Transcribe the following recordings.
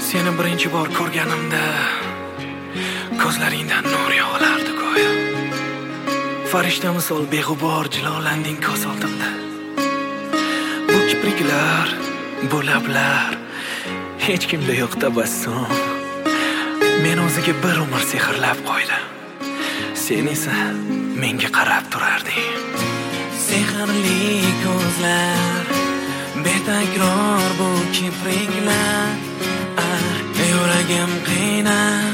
Seni birinchi bor ko'rganimda ko'zlaringdan nur yog'ilardi go'yo. Farishta misol beg'ubor jilolanding ko'z oldimda. Bu kipriklar, bu lablar, hech kimda yo'q tabassum. Men o'ziga bir umr sehrlab qo'ydi. Sen esa menga qarab turarding. Sehrli ko'zlar, betakror bu kipriklar, yuragim qiynar.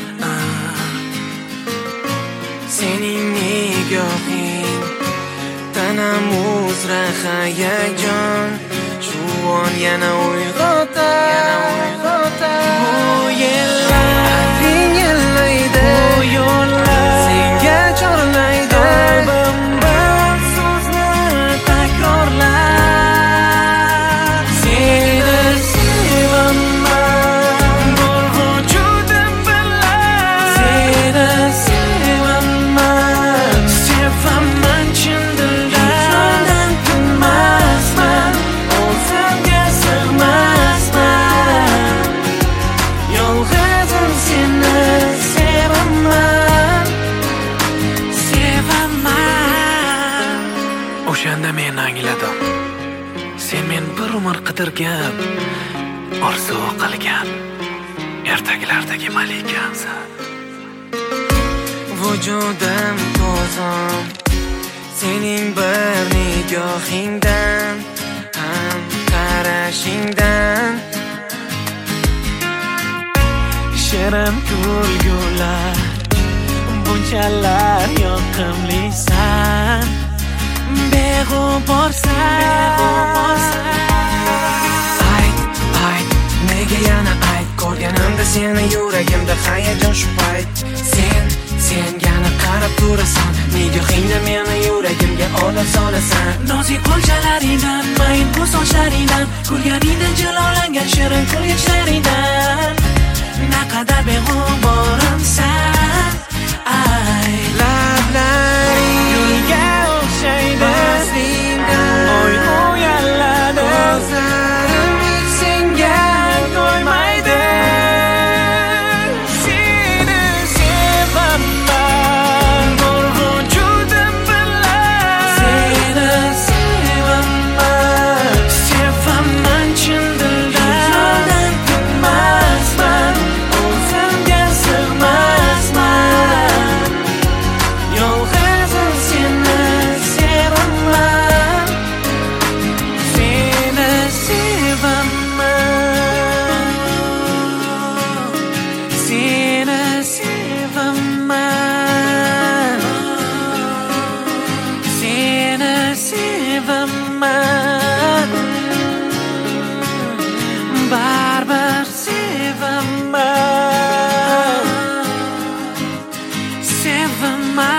Sening nigohing tanam uzra hayajon, shu on yana uyg'otar. Bu yillar yillaydi, bu yo'llar senga chorlaydi. Qalbimdan so'zlar takrorlar. Seni sevaman, bor vujudim bilan. Seni sevaman, sevaman chin dildan. Tinmasman, o'zimga sig'masman. Yolg'izim seni sevaman, sevaman. O'shanda men angladim. Sen men bir umr qidirgan, orzu qilgan ertaklardagi malikansan. Vujudim ko'zim sening bir nigohingdan, ham qarashingdan. Shirin kulgular, bunchalar yoqimlisan. Beg'uborsan. Ayt, nega yana ayt. Ko'rganimda seni yuragimda hayajon shu payt. Sen yana qarab turasan. Nigohingda meni yuragimga olib solasan. Nozik qo'lchalaringdan, mayin ko'z sochlaringdan, kulganingdan jilolangan shirin kulgishlaringdan. Naqadar beg'uborsan. Ay, lablaring gulga o'xshaydi. Oy uyaladi, ko'zlarim senga to'ymaydi. Seni sevaman, bor vujudim bilan. Seni sevaman, sevaman chin dildan. Tinmasman, o'zimga sig'masman. Yolg'izim seni sevaman, seni sevaman, seni sevaman, seni sevaman, baribir sevaman, sevaman.